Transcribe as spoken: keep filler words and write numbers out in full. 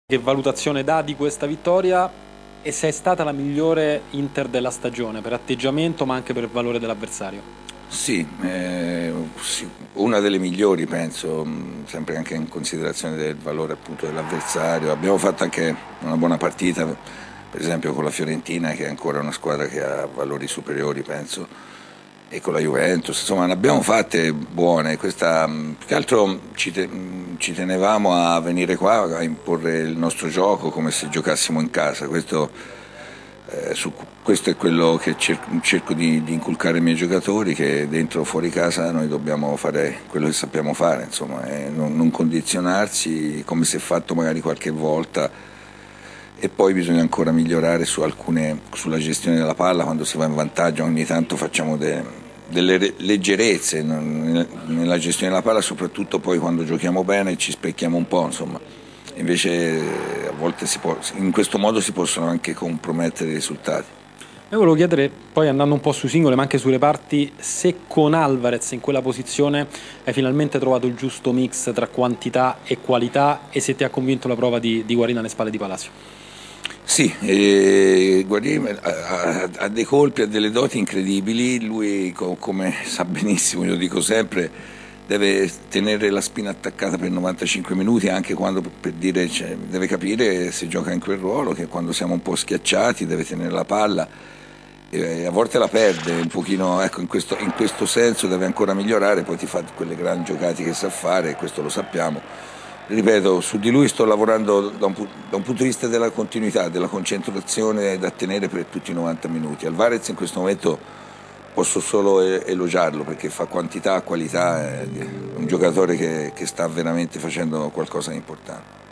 Che valutazione dà di questa vittoria e se è stata la migliore Inter della stagione per atteggiamento ma anche per valore dell'avversario? Sì, eh, sì, una delle migliori penso, mh, sempre anche in considerazione del valore appunto dell'avversario. Abbiamo fatto anche una buona partita, per esempio con la Fiorentina, che è ancora una squadra che ha valori superiori penso, e con la Juventus, insomma ne abbiamo fatte buone. Questa, mh, più che altro ci, te- mh, ci tenevamo a venire qua a imporre il nostro gioco come se giocassimo in casa. Questo eh, su, questo è quello che cerco, cerco di, di inculcare ai miei giocatori, che dentro o fuori casa noi dobbiamo fare quello che sappiamo fare, insomma, e non, non condizionarsi come si è fatto magari qualche volta, e poi bisogna ancora migliorare su alcune, sulla gestione della palla quando si va in vantaggio. Ogni tanto facciamo de, delle leggerezze nella gestione della palla, soprattutto poi quando giochiamo bene ci specchiamo un po', insomma. Invece a volte si può, in questo modo si possono anche compromettere i risultati. Io volevo chiedere, poi andando un po' sui singoli ma anche sulle parti, se con Alvarez in quella posizione hai finalmente trovato il giusto mix tra quantità e qualità e se ti ha convinto la prova di, di Guarina alle spalle di Palacio. Sì, eh, Guardiola ha, ha dei colpi, ha delle doti incredibili. Lui, co- come sa benissimo, io dico sempre, deve tenere la spina attaccata per novantacinque minuti, anche quando, per dire, cioè, deve capire se gioca in quel ruolo, che quando siamo un po' schiacciati deve tenere la palla, e a volte la perde un pochino, ecco, in questo, in questo senso deve ancora migliorare. Poi ti fa quelle grandi giocate che sa fare, e questo lo sappiamo. Ripeto, su di lui sto lavorando da un, da un punto di vista della continuità, della concentrazione da tenere per tutti i novanta minuti. Alvarez in questo momento posso solo elogiarlo, perché fa quantità, qualità, è un giocatore che, che sta veramente facendo qualcosa di importante.